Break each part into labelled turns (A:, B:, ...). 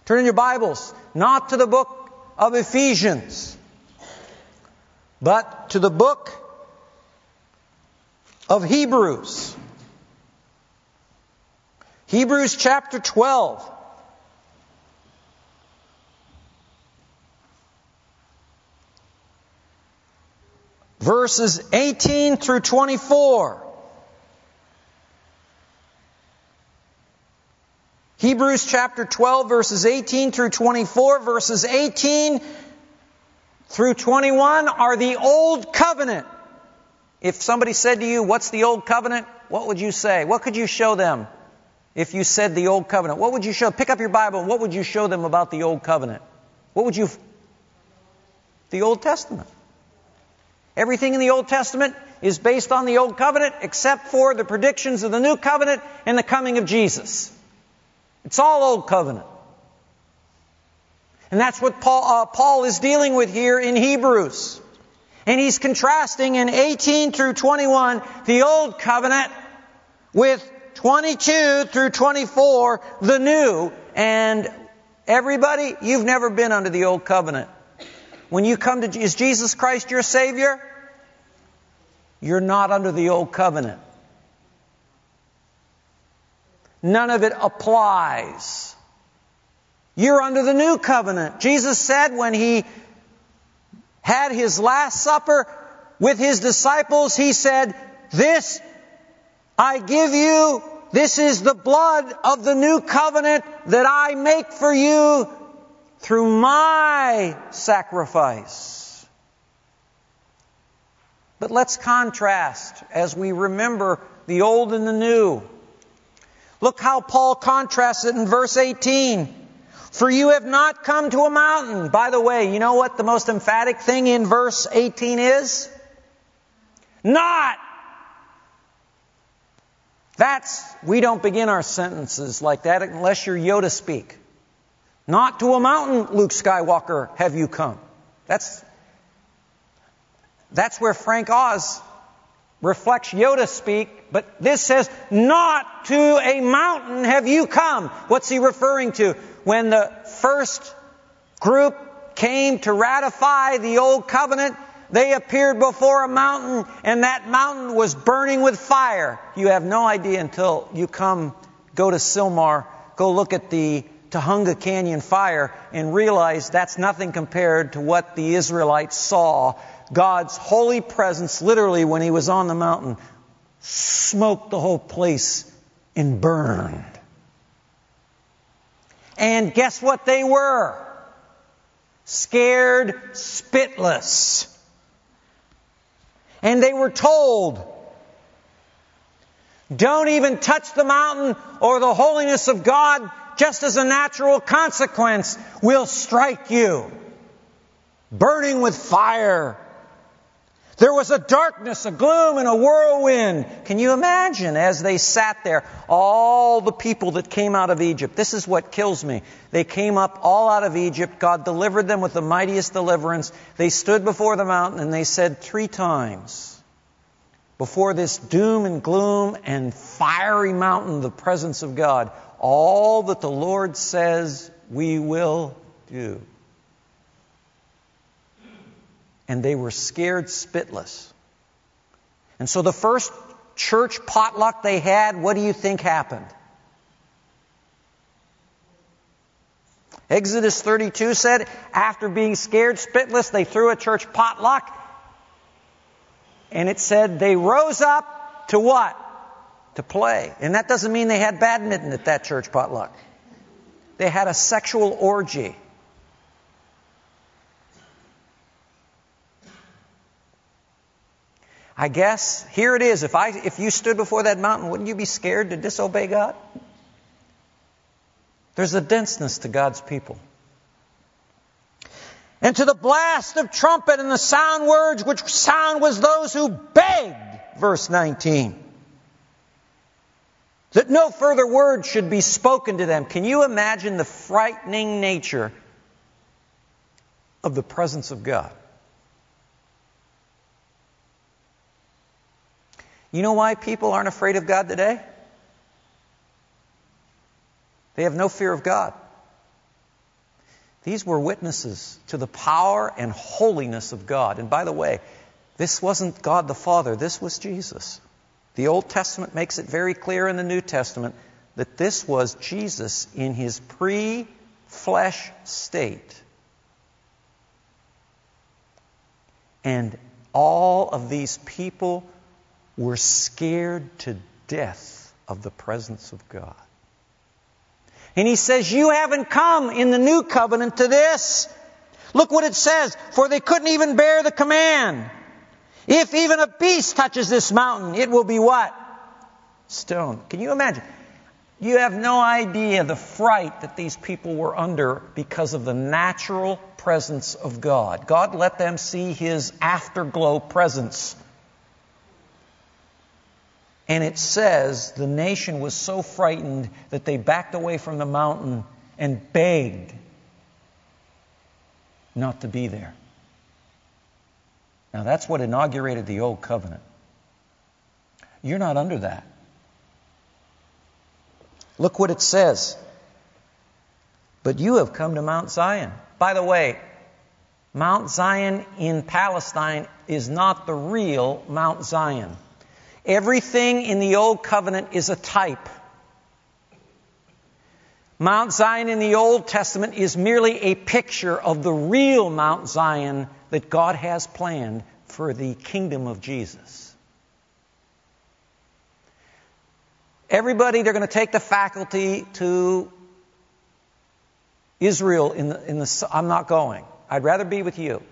A: Turn in your Bibles, not to the book of Ephesians, but to the book of Hebrews. Hebrews chapter 12. Verses 18 through 24. Hebrews chapter 12, verses 18 through 24. Verses 18 through 21 are the Old Covenant. If somebody said to you, what's the Old Covenant? What would you say? What could you show them if you said the Old Covenant? What would you show? Pick up your Bible and what would you show them about the Old Covenant? What would you... The Old Testament. Everything in the Old Testament is based on the Old Covenant except for the predictions of the New Covenant and the coming of Jesus. It's all Old Covenant. And that's what Paul is dealing with here in Hebrews. And he's contrasting in 18 through 21 the Old Covenant with 22 through 24 the New. And everybody, you've never been under the Old Covenant. When you come to, is Jesus Christ your Savior? You're not under the Old Covenant. None of it applies. You're under the New Covenant. Jesus said when He had His Last Supper with His disciples, He said, "This I give you, this is the blood of the New Covenant that I make for you through my sacrifice." But let's contrast as we remember the old and the new. Look how Paul contrasts it in verse 18. "For you have not come to a mountain." By the way, you know what the most emphatic thing in verse 18 is? Not. We don't begin our sentences like that unless you're Yoda speak. "Not to a mountain, Luke Skywalker, have you come." That's where Frank Oz reflects Yoda speak, but this says, "Not to a mountain have you come." What's he referring to? When the first group came to ratify the Old Covenant, they appeared before a mountain, and that mountain was burning with fire. You have no idea until you go to Sylmar, go look at the Tahunga Canyon fire and realize that's nothing compared to what the Israelites saw. God's holy presence, literally when He was on the mountain, smoked the whole place and burned. And guess what they were? Scared spitless. And they were told, "Don't even touch the mountain or the holiness of God. Just as a natural consequence, will strike you." Burning with fire. There was a darkness, a gloom, and a whirlwind. Can you imagine as they sat there, all the people that came out of Egypt? This is what kills me. They came up all out of Egypt. God delivered them with the mightiest deliverance. They stood before the mountain and they said 3 times, before this doom and gloom and fiery mountain, the presence of God, all that the Lord says we will do. And they were scared spitless. And so the first church potluck they had, what do you think happened? Exodus 32 said, after being scared spitless, they threw a church potluck. And it said they rose up to what? To play. And that doesn't mean they had badminton at that church potluck. They had a sexual orgy. I guess, here it is. If you stood before that mountain, wouldn't you be scared to disobey God? There's a denseness to God's people. "And to the blast of trumpet and the sound words, which sound was those who begged," verse 19, "that no further word should be spoken to them." Can you imagine the frightening nature of the presence of God? You know why people aren't afraid of God today? They have no fear of God. These were witnesses to the power and holiness of God. And by the way, this wasn't God the Father. This was Jesus. The Old Testament makes it very clear in the New Testament that this was Jesus in his pre-flesh state. And all of these people were scared to death of the presence of God. And he says, you haven't come in the new covenant to this. Look what it says. For they couldn't even bear the command. If even a beast touches this mountain, it will be what? Stone. Can you imagine? You have no idea the fright that these people were under because of the natural presence of God. God let them see his afterglow presence. And it says the nation was so frightened that they backed away from the mountain and begged not to be there. Now that's what inaugurated the Old Covenant. You're not under that. Look what it says. But you have come to Mount Zion. By the way, Mount Zion in Palestine is not the real Mount Zion. Everything in the Old Covenant is a type. Mount Zion in the Old Testament is merely a picture of the real Mount Zion that God has planned for the kingdom of Jesus. Everybody, they're going to take the faculty to Israel in the I'm not going. I'd rather be with you.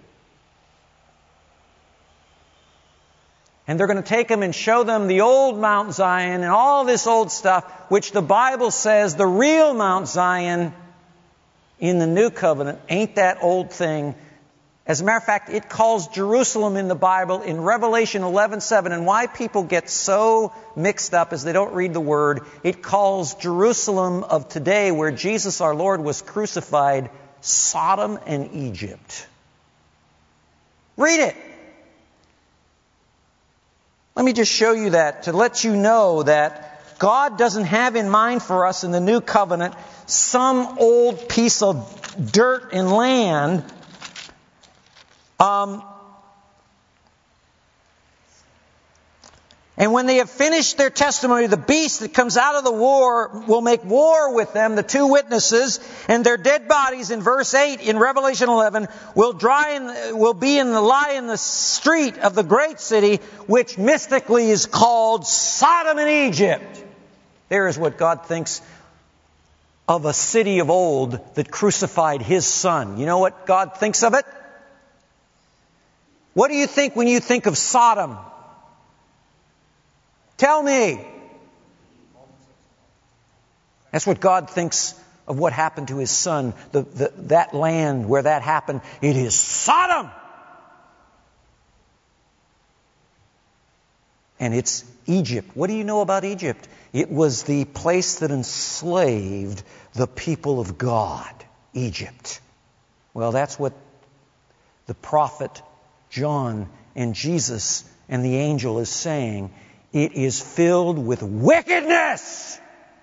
A: And they're going to take them and show them the old Mount Zion and all this old stuff, which the Bible says the real Mount Zion in the New Covenant ain't that old thing. As a matter of fact, it calls Jerusalem in the Bible in Revelation 11:7. And why people get so mixed up is they don't read the Word. It calls Jerusalem of today, where Jesus our Lord was crucified, Sodom and Egypt. Read it. Let me just show you that to let you know that God doesn't have in mind for us in the New Covenant some old piece of dirt and land. And when they have finished their testimony, the beast that comes out of the war will make war with them, the two witnesses, and their dead bodies in verse 8 in Revelation 11 will lie in the street of the great city, which mystically is called Sodom and Egypt. There is what God thinks of a city of old that crucified His Son. You know what God thinks of it? What do you think when you think of Sodom? Tell me. That's what God thinks of what happened to His Son. That land where that happened, it is Sodom. And it's Egypt. What do you know about Egypt? It was the place that enslaved the people of God. Egypt. Well, that's what the prophet John and Jesus and the angel is saying. It is filled with wickedness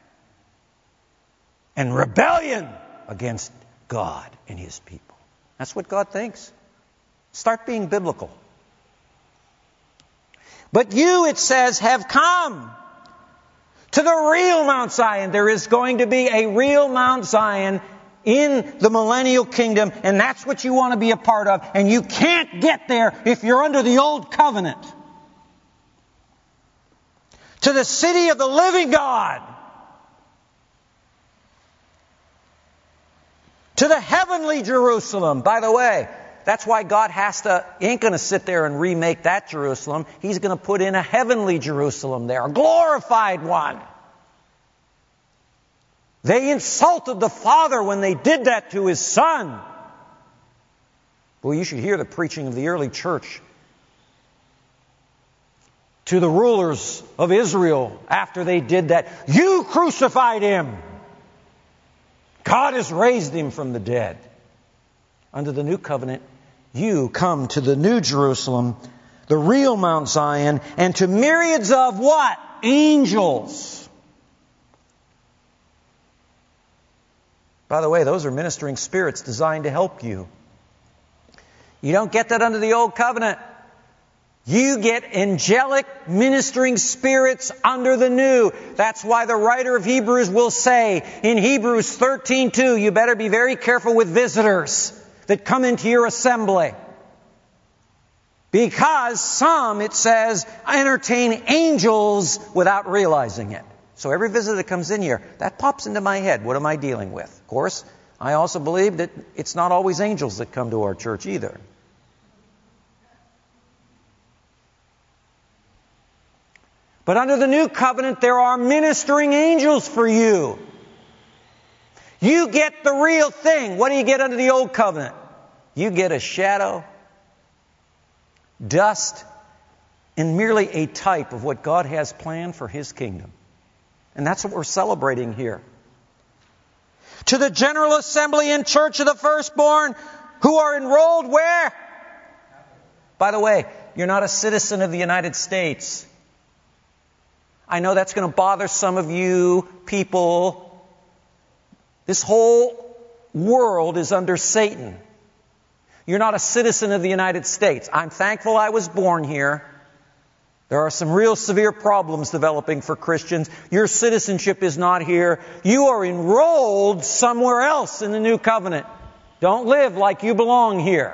A: and rebellion against God and His people. That's what God thinks. Start being biblical. But you, it says, have come to the real Mount Zion. There is going to be a real Mount Zion in the millennial kingdom, and that's what you want to be a part of. And you can't get there if you're under the old covenant. To the city of the living God. To the heavenly Jerusalem. By the way, that's why God ain't going to sit there and remake that Jerusalem. He's going to put in a heavenly Jerusalem there, a glorified one. They insulted the Father when they did that to His Son. Well, you should hear the preaching of the early church to the rulers of Israel after they did that. You crucified Him. God has raised Him from the dead. Under the new covenant, you come to the new Jerusalem, the real Mount Zion, and to myriads of what? Angels. By the way, those are ministering spirits designed to help you. You don't get that under the Old Covenant. You get angelic ministering spirits under the New. That's why the writer of Hebrews will say in Hebrews 13:2, you better be very careful with visitors that come into your assembly. Because some, it says, entertain angels without realizing it. So every visitor that comes in here, that pops into my head. What am I dealing with? Of course, I also believe that it's not always angels that come to our church either. But under the New Covenant, there are ministering angels for you. You get the real thing. What do you get under the Old Covenant? You get a shadow, dust, and merely a type of what God has planned for His kingdom. And that's what we're celebrating here. To the General Assembly and Church of the Firstborn who are enrolled where? By the way, you're not a citizen of the United States. I know that's going to bother some of you people. This whole world is under Satan. You're not a citizen of the United States. I'm thankful I was born here. There are some real severe problems developing for Christians. Your citizenship is not here. You are enrolled somewhere else in the New Covenant. Don't live like you belong here.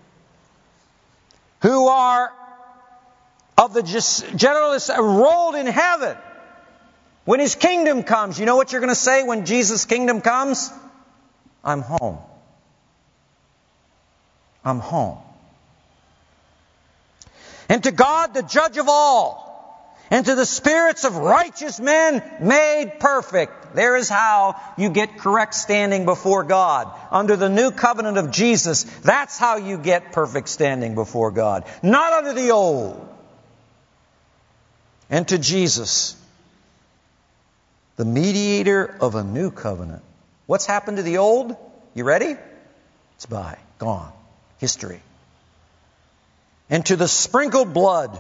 A: Who are of the general enrolled in heaven. When His kingdom comes, you know what you're going to say when Jesus' kingdom comes? I'm home. I'm home. And to God, the judge of all, and to the spirits of righteous men made perfect. There is how you get correct standing before God. Under the new covenant of Jesus, that's how you get perfect standing before God. Not under the old. And to Jesus, the mediator of a new covenant. What's happened to the old? You ready? It's gone. History. And to the sprinkled blood,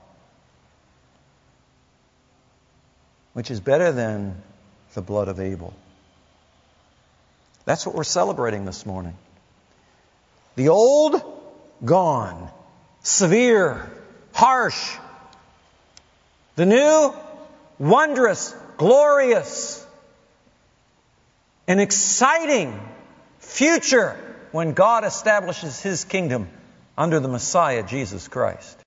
A: which is better than the blood of Abel. That's what we're celebrating this morning. The old, gone. Severe, harsh. The new, wondrous, glorious, an exciting future when God establishes His kingdom under the Messiah, Jesus Christ.